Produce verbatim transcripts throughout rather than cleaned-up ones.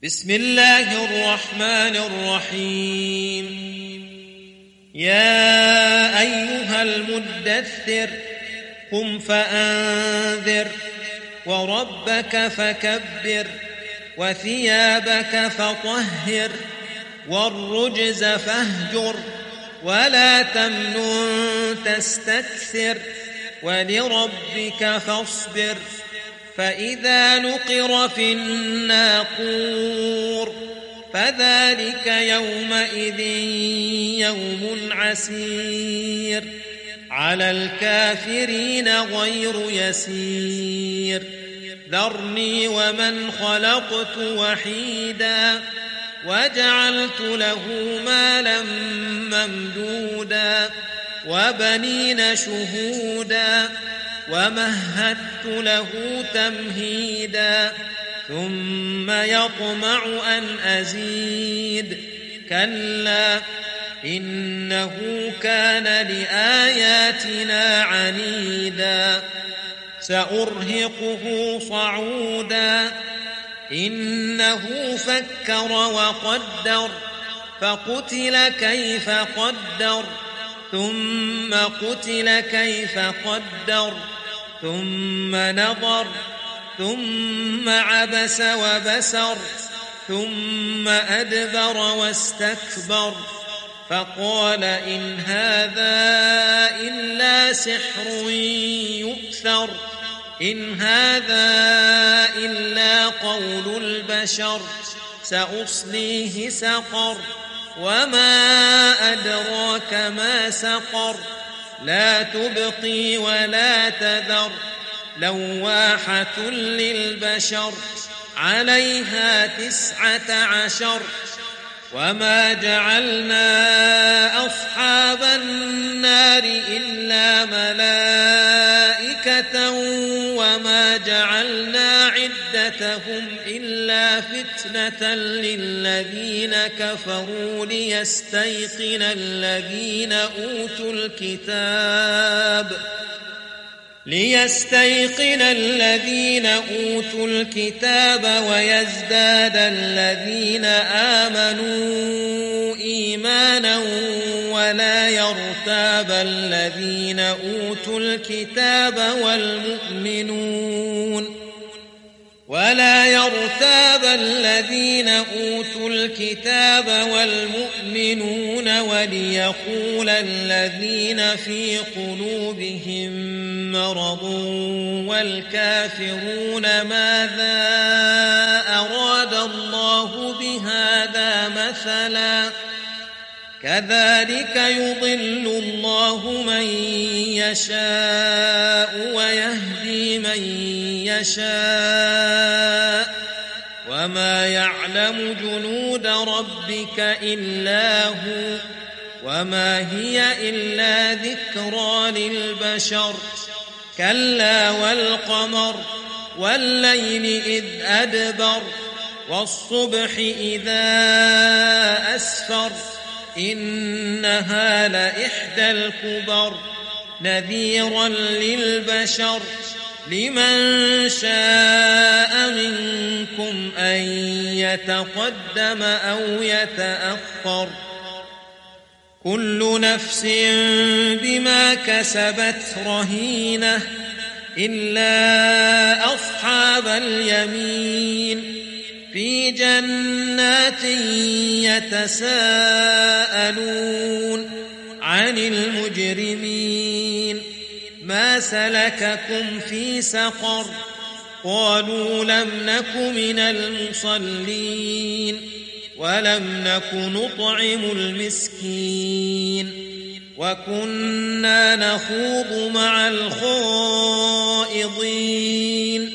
بسم الله الرحمن الرحيم. يا أيها المدثر قم فأنذر وربك فكبر وثيابك فطهر والرجز فاهجر ولا تمنن تستكثر ولربك فاصبر. فإذا نقر في الناقور فذلك يومئذ يوم عسير على الكافرين غير يسير. ذرني ومن خلقت وحيدا وجعلت له مالا ممدودا وبنين شهودا ومهدت له تمهيدا ثم يطمع أن أزيد كلا إنه كان لآياتنا عنيدا سأرهقه صعودا إنه فكر وقدر فقتل كيف قدر ثم قتل كيف قدر ثم نظر ثم عبس وبسر ثم أدبر واستكبر فقال إن هذا إلا سحر يؤثر إن هذا إلا قول البشر سأصليه سقر وما أدراك ما سقر لا تبقي ولا تذر لواحة للبشر عليها تسعة عشر. وما جعلنا أصحاب النار إلا ملائكة وما جعلنا عدتهم إلا فتنة للذين كفروا ليستيقن الذين أوتوا الكتاب ليستيقن الذين أوتوا الكتاب ويزداد الذين آمنوا إيمانا ولا يرتاب الذين أوتوا الكتاب والمؤمنون ولا يرتاب الذين أوتوا الكتاب والمؤمنون وليقول الذين في قلوبهم مرض والكافرون ماذا أراد الله بهذا مثلا كذلك يضل الله من يشاء ويهدي من يشاء وما يعلم جنود ربك إلا هو وما هي إلا ذكرى للبشر. كلا والقمر والليل إذ أدبر والصبح إذا أسفر إنها لإحدى الكبر نذيرا للبشر لمن شاء منكم أن يتقدم أو يتأخر كل نفس بما كسبت رهينة إلا أصحاب اليمين في جنات يتساءلون عن المجرمين ما سلككم في سقر قالوا لم نك من المصلين ولم نك نطعم المسكين وكنا نخوض مع الخائضين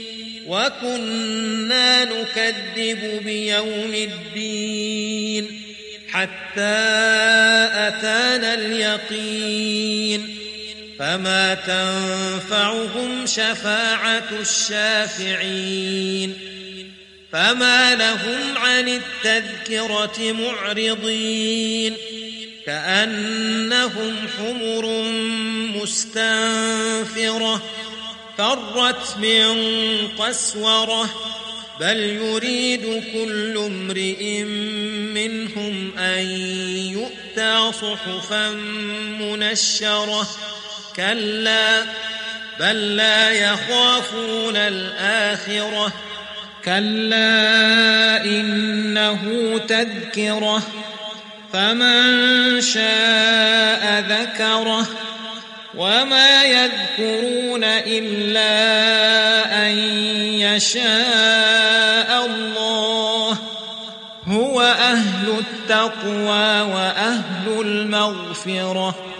وكنا نكذب بيوم الدين حتى أتانا اليقين فما تنفعهم شفاعة الشافعين فما لهم عن التذكرة معرضين كأنهم حمر مستنفرة فرت من قسورة بل يريد كل امرئ منهم أن يؤتى صحفا منشرة كلا بل لا يخافون الآخرة كلا إنه تذكرة فمن شاء ذكره وما يذكرون إلا أن يشاء الله هو أهل التقوى وأهل المغفرة